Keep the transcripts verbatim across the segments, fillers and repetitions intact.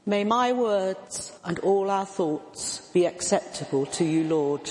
May my words and all our thoughts be acceptable to you, Lord.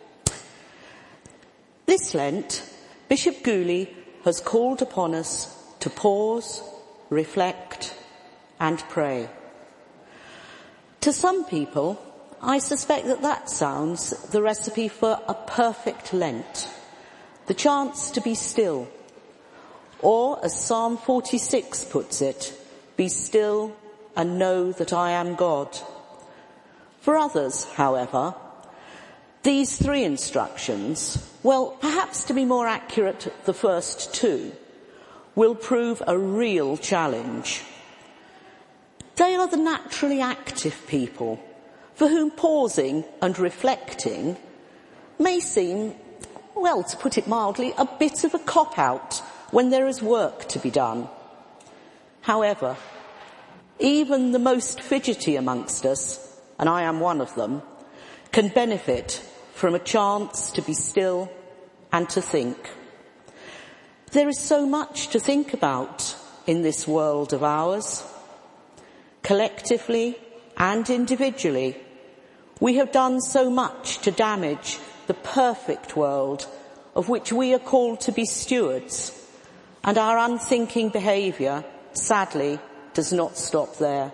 This Lent, Bishop Gooley has called upon us to pause, reflect and pray. To some people, I suspect that that sounds the recipe for a perfect Lent, the chance to be still, or as Psalm forty-six puts it, be still and know that I am God. For others, however, these three instructions, well, perhaps to be more accurate, the first two, will prove a real challenge. They are the naturally active people for whom pausing and reflecting may seem, well, to put it mildly, a bit of a cop-out when there is work to be done. However, even the most fidgety amongst us, and I am one of them, can benefit from a chance to be still and to think. There is so much to think about in this world of ours. Collectively and individually, we have done so much to damage the perfect world of which we are called to be stewards, and our unthinking behaviour, sadly, does not stop there.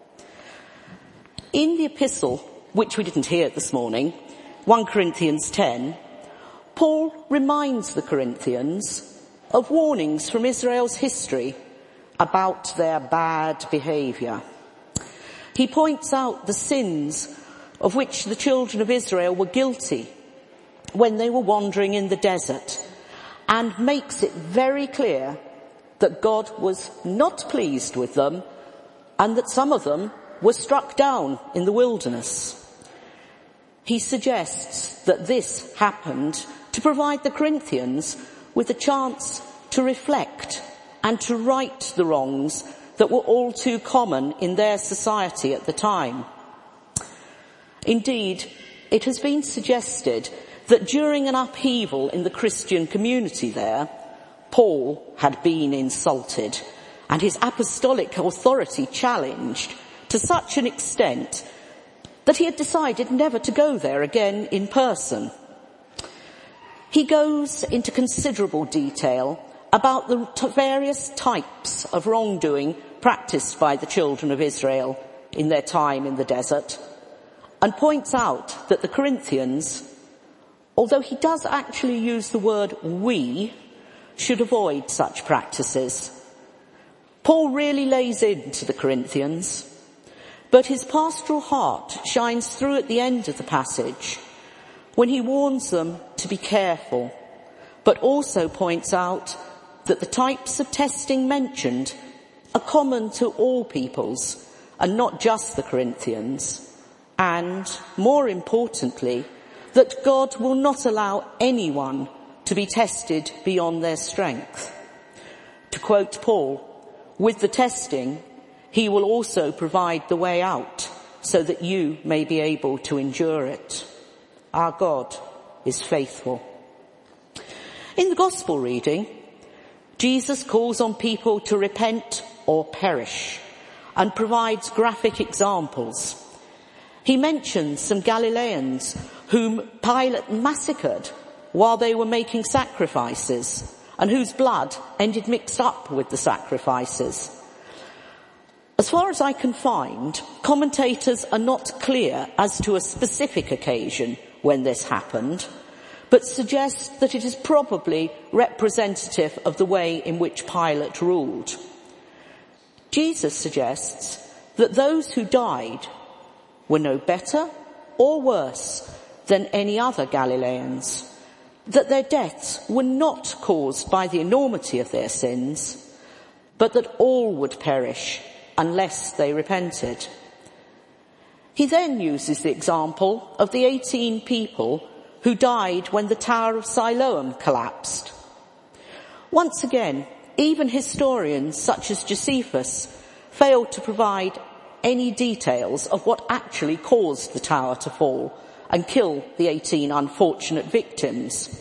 In the epistle, which we didn't hear this morning, First Corinthians ten, Paul reminds the Corinthians of warnings from Israel's history about their bad behaviour. He points out the sins of which the children of Israel were guilty when they were wandering in the desert, and makes it very clear that God was not pleased with them and that some of them were struck down in the wilderness. He suggests that this happened to provide the Corinthians with a chance to reflect and to right the wrongs that were all too common in their society at the time. Indeed, it has been suggested that during an upheaval in the Christian community there, Paul had been insulted and his apostolic authority challenged to such an extent that he had decided never to go there again in person. He goes into considerable detail about the t- various types of wrongdoing practiced by the children of Israel in their time in the desert, and points out that the Corinthians, although he does actually use the word we, should avoid such practices. Paul really lays into the Corinthians, but his pastoral heart shines through at the end of the passage when he warns them to be careful, but also points out that the types of testing mentioned are common to all peoples and not just the Corinthians, and, more importantly, that God will not allow anyone to be tested beyond their strength. To quote Paul, with the testing, he will also provide the way out so that you may be able to endure it. Our God is faithful. In the Gospel reading, Jesus calls on people to repent or perish and provides graphic examples. He mentions some Galileans whom Pilate massacred while they were making sacrifices, and whose blood ended mixed up with the sacrifices. As far as I can find, commentators are not clear as to a specific occasion when this happened, but suggest that it is probably representative of the way in which Pilate ruled. Jesus suggests that those who died were no better or worse than any other Galileans, that their deaths were not caused by the enormity of their sins, but that all would perish unless they repented. He then uses the example of the eighteen people who died when the Tower of Siloam collapsed. Once again, even historians such as Josephus failed to provide any details of what actually caused the tower to fall and kill the eighteen unfortunate victims.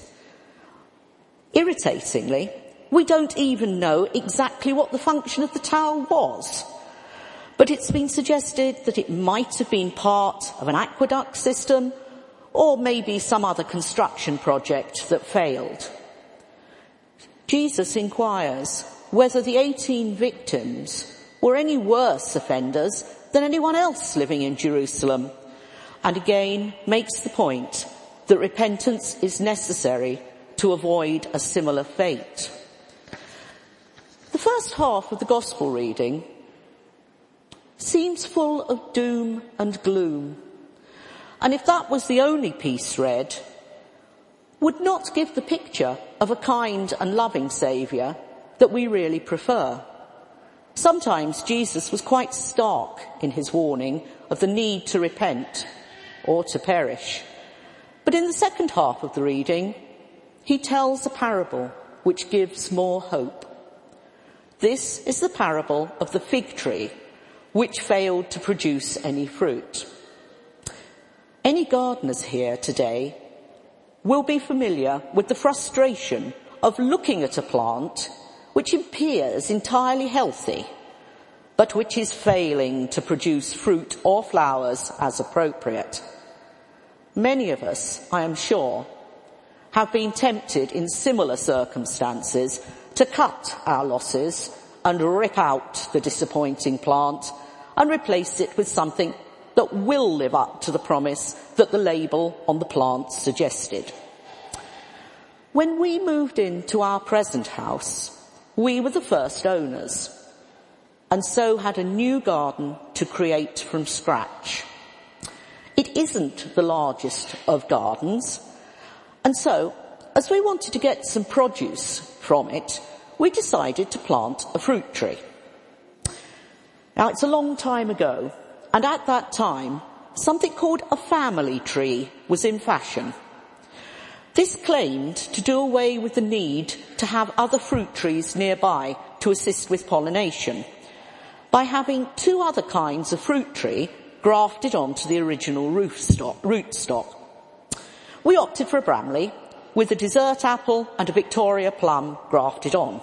Irritatingly, we don't even know exactly what the function of the tower was. But it's been suggested that it might have been part of an aqueduct system or maybe some other construction project that failed. Jesus inquires whether the eighteen victims were any worse offenders than anyone else living in Jerusalem, and again makes the point that repentance is necessary to avoid a similar fate. The first half of the Gospel reading seems full of doom and gloom, and if that was the only piece read, would not give the picture of a kind and loving Saviour that we really prefer. Sometimes Jesus was quite stark in his warning of the need to repent or to perish. But in the second half of the reading, he tells a parable which gives more hope. This is the parable of the fig tree, which failed to produce any fruit. Any gardeners here today will be familiar with the frustration of looking at a plant which appears entirely healthy, but which is failing to produce fruit or flowers as appropriate. Many of us, I am sure, have been tempted in similar circumstances to cut our losses and rip out the disappointing plant and replace it with something that will live up to the promise that the label on the plant suggested. When we moved into our present house, we were the first owners, and so had a new garden to create from scratch. It isn't the largest of gardens, and so, as we wanted to get some produce from it, we decided to plant a fruit tree. Now, it's a long time ago, and at that time, something called a family tree was in fashion. This claimed to do away with the need to have other fruit trees nearby to assist with pollination by having two other kinds of fruit tree grafted onto the original roof stock, root stock. We opted for a Bramley with a dessert apple and a Victoria plum grafted on.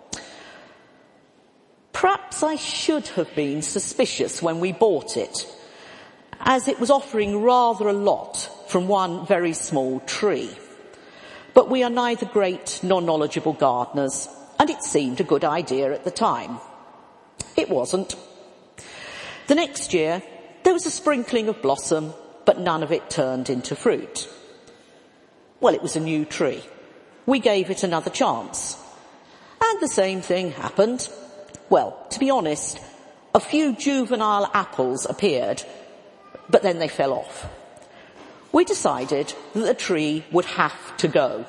Perhaps I should have been suspicious when we bought it, as it was offering rather a lot from one very small tree. But we are neither great nor knowledgeable gardeners, and it seemed a good idea at the time. It wasn't. The next year, there was a sprinkling of blossom, but none of it turned into fruit. Well, it was a new tree. We gave it another chance. And the same thing happened. Well, to be honest, a few juvenile apples appeared, but then they fell off. We decided that the tree would have to go.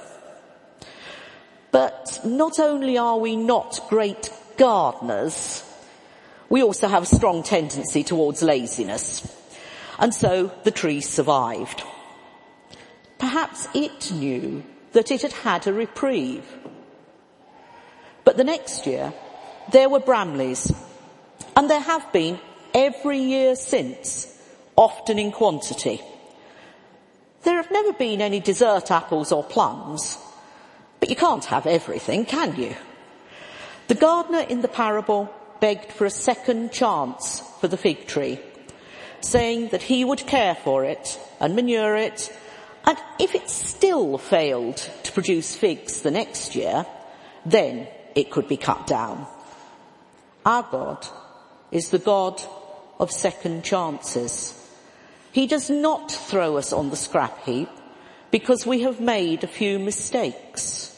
But not only are we not great gardeners, we also have a strong tendency towards laziness. And so the tree survived. Perhaps it knew that it had had a reprieve. But the next year, there were Bramleys, and there have been every year since, often in quantity. There have never been any dessert apples or plums, but you can't have everything, can you? The gardener in the parable begged for a second chance for the fig tree, saying that he would care for it and manure it, and if it still failed to produce figs the next year, then it could be cut down. Our God is the God of second chances. He does not throw us on the scrap heap because we have made a few mistakes.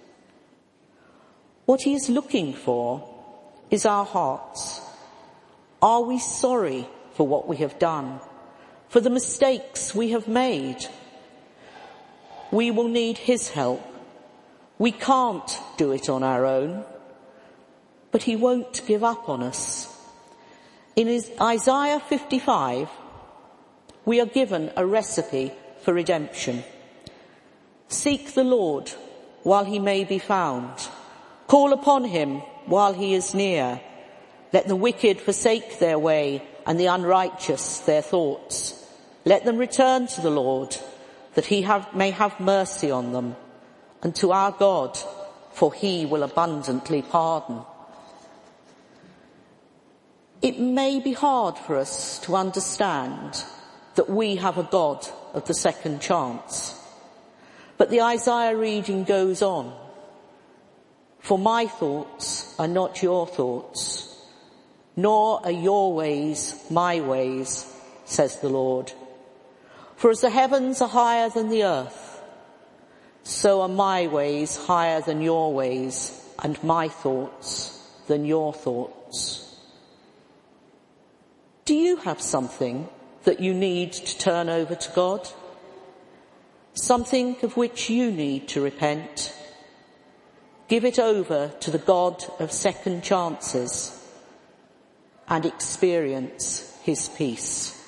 What he is looking for is our hearts. Are we sorry for what we have done, for the mistakes we have made? We will need his help. We can't do it on our own, but he won't give up on us. In Isaiah fifty-five, we are given a recipe for redemption. Seek the Lord while he may be found. Call upon him while he is near. Let the wicked forsake their way and the unrighteous their thoughts. Let them return to the Lord, that he have, may have mercy on them, and to our God, for he will abundantly pardon. It may be hard for us to understand that we have a God of the second chance. But the Isaiah reading goes on. For my thoughts are not your thoughts, nor are your ways my ways, says the Lord. For as the heavens are higher than the earth, so are my ways higher than your ways, and my thoughts than your thoughts. Do you have something that you need to turn over to God? Something of which you need to repent? Give it over to the God of second chances and experience his peace.